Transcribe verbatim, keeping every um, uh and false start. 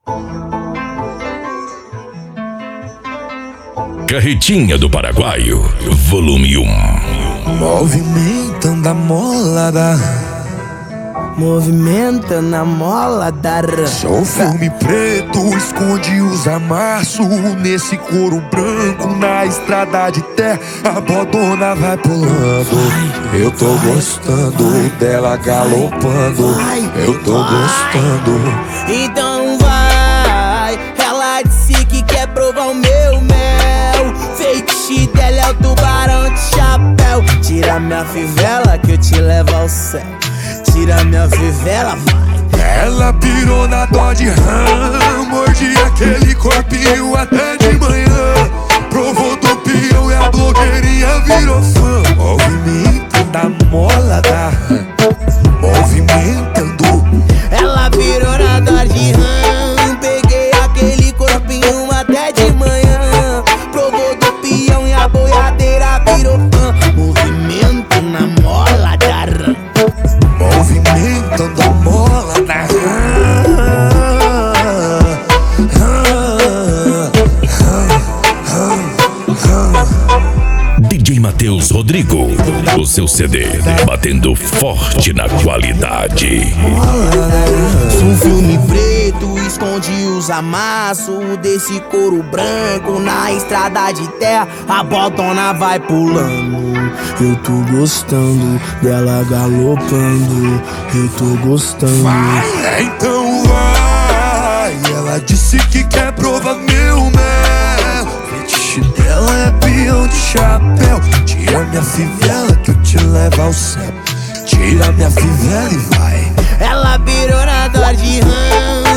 Carretinha do Paraguaio, volume um. Movimentando a mola da Movimentando a mola da Sou filme preto, esconde os amassos. Nesse couro branco, na estrada de terra, a bodona vai pulando. Eu tô gostando dela galopando. Eu tô gostando. Então vai, ela disse que quer provar o meu mel. Feitiço dela é o tubarão de chapéu. Tira minha fivela que eu te levo ao céu. Tira minha fivela, vai. Ela pirou na Dodge Ram, mordi aquele corpinho até de manhã. Provou do peão e a blogueirinha virou fã. Movimento da mola da movimentando. Ela pirou na Dodge Ram, peguei aquele corpinho até de manhã. Provou do peão e a boiadeira virou fã. Movimento na mola da Ram. Movimentando a mola da D J Matheus Rodrigo, o seu C D, batendo forte na qualidade. Sou um filme preto, esconde os amassos. Desse couro branco, na estrada de terra, a botona vai pulando. Eu tô gostando dela galopando. Eu tô gostando. Vai, então vai. Ela disse que quer provar meu mel. Fetiche dela é peão de chapéu. Tira minha fivela que eu te levo ao céu. Tira minha fivela e vai. Ela virou na Dodge Ram,